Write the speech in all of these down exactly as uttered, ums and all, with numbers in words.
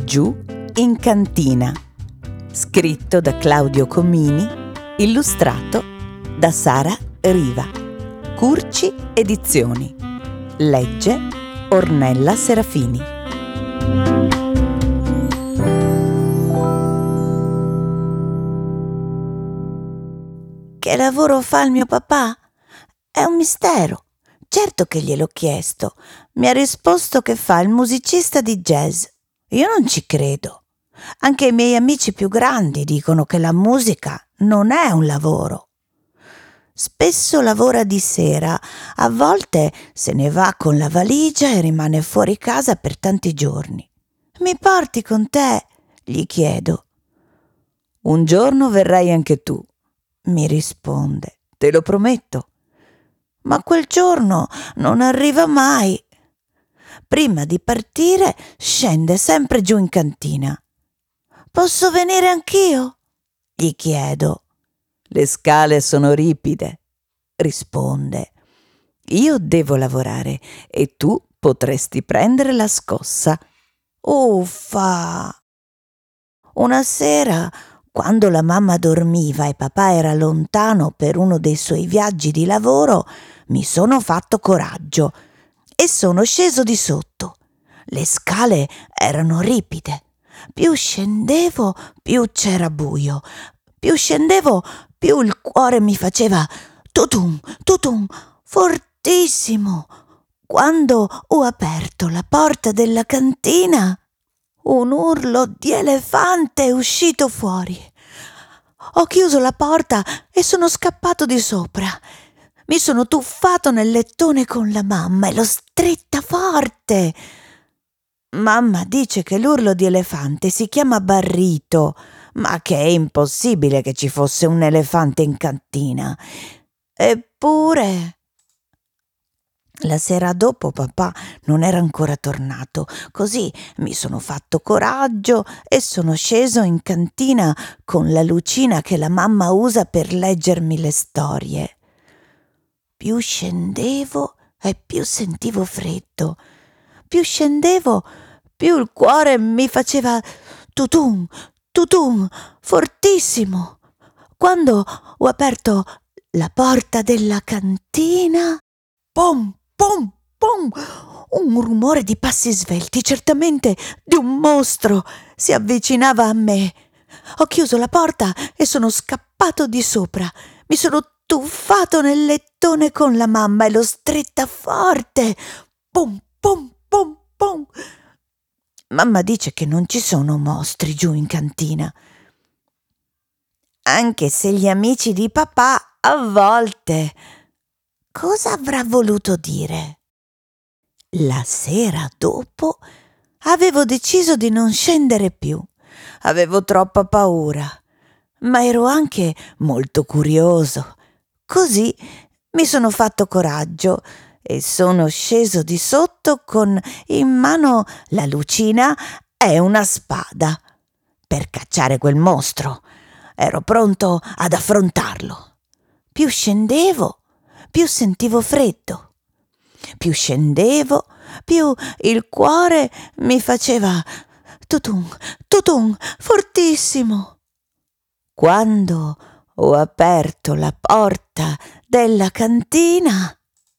Giù in cantina, scritto da Claudio Comini, illustrato da Sara Riva. Curci Edizioni. Legge Ornella Serafini. Che lavoro fa il mio papà? È un mistero. Certo che gliel'ho chiesto. Mi ha risposto che fa il musicista di jazz. Io non ci credo. Anche i miei amici più grandi dicono che la musica non è un lavoro. Spesso lavora di sera, a volte se ne va con la valigia e rimane fuori casa per tanti giorni. Mi porti con te? Gli chiedo. Un giorno verrai anche tu, mi risponde, te lo prometto. Ma quel giorno non arriva mai. Prima di partire scende sempre giù in cantina. Posso venire anch'io? Gli chiedo. Le scale sono ripide, risponde. Io devo lavorare e tu potresti prendere la scossa. Uffa! Una sera, quando la mamma dormiva e papà era lontano per uno dei suoi viaggi di lavoro, mi sono fatto coraggio e sono sceso di sotto. Le scale erano ripide. Più scendevo, più c'era buio. Più scendevo, più il cuore mi faceva tutum, tutum, fortissimo. Quando ho aperto la porta della cantina, un urlo di elefante è uscito fuori. Ho chiuso la porta e sono scappato di sopra. Mi sono tuffato nel lettone con la mamma e l'ho stretta forte. Mamma dice che l'urlo di elefante si chiama barrito, ma che è impossibile che ci fosse un elefante in cantina. Eppure... La sera dopo papà non era ancora tornato, così mi sono fatto coraggio e sono sceso in cantina con la lucina che la mamma usa per leggermi le storie. Più scendevo e più sentivo freddo. Più scendevo, più il cuore mi faceva tutum, tutum, fortissimo. Quando ho aperto la porta della cantina, pom, pom, pom, un rumore di passi svelti, certamente di un mostro, si avvicinava a me. Ho chiuso la porta e sono scappato di sopra. Mi sono tuffato nel lettone con la mamma e l'ho stretta forte. Pom, pom, pom, pom. Mamma dice che non ci sono mostri giù in cantina, anche se gli amici di papà a volte... Cosa avrà voluto dire? La sera dopo avevo deciso di non scendere più. Avevo troppa paura, ma ero anche molto curioso. Così mi sono fatto coraggio e sono sceso di sotto con in mano la lucina e una spada per cacciare quel mostro. Ero pronto ad affrontarlo. Più scendevo, più sentivo freddo. Più scendevo, più il cuore mi faceva tutum, tutum, fortissimo. Quando ho aperto la porta della cantina,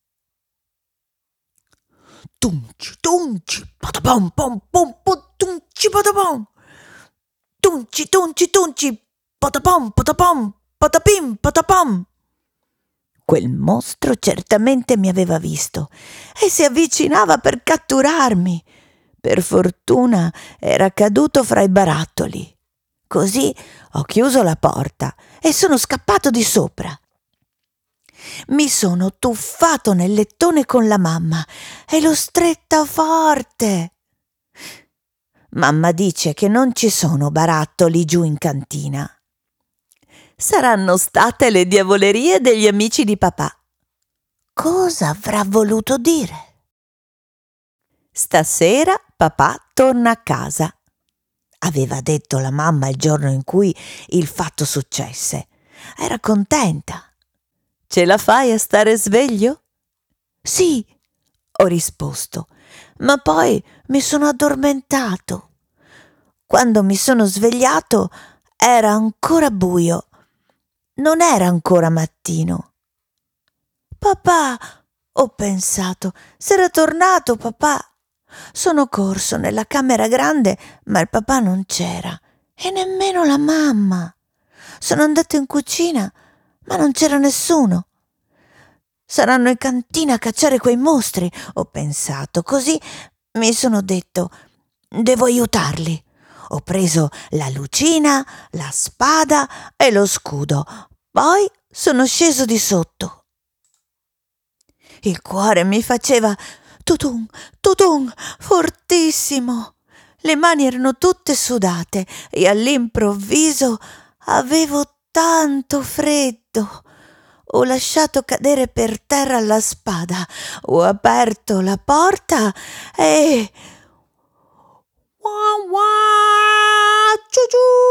tunci, tunci, patapom, pom, pom, pom, tunci, patapom, tunci, tunci, tunci, patapom, patapom, patapim, patapom. Quel mostro certamente mi aveva visto e si avvicinava per catturarmi. Per fortuna era caduto fra i barattoli. Così ho chiuso la porta e sono scappato di sopra. Mi sono tuffato nel lettone con la mamma e l'ho stretta forte. Mamma dice che non ci sono barattoli giù in cantina. Saranno state le diavolerie degli amici di papà. Cosa avrà voluto dire? Stasera papà torna a casa. Aveva detto la mamma il giorno in cui il fatto successe. Era contenta. Ce la fai a stare sveglio? Sì, ho risposto, ma poi mi sono addormentato. quando mi sono svegliato era ancora buio. Non era ancora mattino. Papà, ho pensato, s'era tornato papà. Sono corso nella camera grande, ma il papà non c'era e nemmeno la mamma. Sono andato in cucina, ma non c'era nessuno. Saranno in cantina a cacciare quei mostri, ho pensato. Così mi sono detto, devo aiutarli. Ho preso la lucina, la spada e lo scudo. Poi sono sceso di sotto. Il cuore mi faceva tutun, tutun, fortissimo. Le mani erano tutte sudate e all'improvviso avevo tanto freddo. Ho lasciato cadere per terra la spada, ho aperto la porta e... Wah, wah, ciu,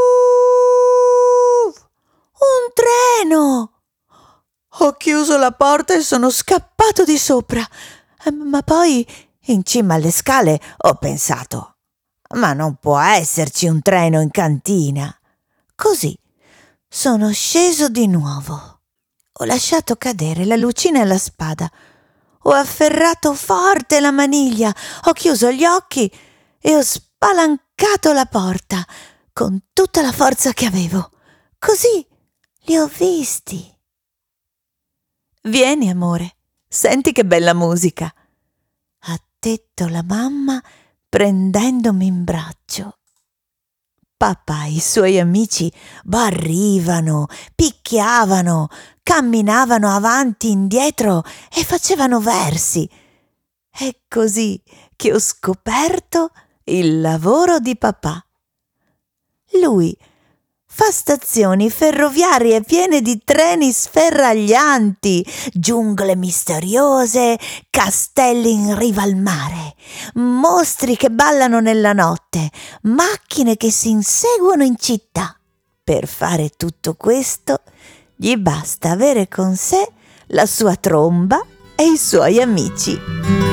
ciu! Un treno! Ho chiuso la porta e sono scappato di sopra. Ma poi, in cima alle scale, ho pensato, ma non può esserci un treno in cantina. Così sono sceso di nuovo. Ho lasciato cadere la lucina e la spada. Ho afferrato forte la maniglia, ho chiuso gli occhi e ho spalancato la porta con tutta la forza che avevo. Così li ho visti. Vieni, amore, senti che bella musica, ha detto la mamma prendendomi in braccio. Papà e i suoi amici barrivano, picchiavano, camminavano avanti e indietro e facevano versi. È così che ho scoperto il lavoro di papà. Lui fa stazioni ferroviarie piene di treni sferraglianti, giungle misteriose, castelli in riva al mare, mostri che ballano nella notte, macchine che si inseguono in città. Per fare tutto questo gli basta avere con sé la sua tromba e i suoi amici.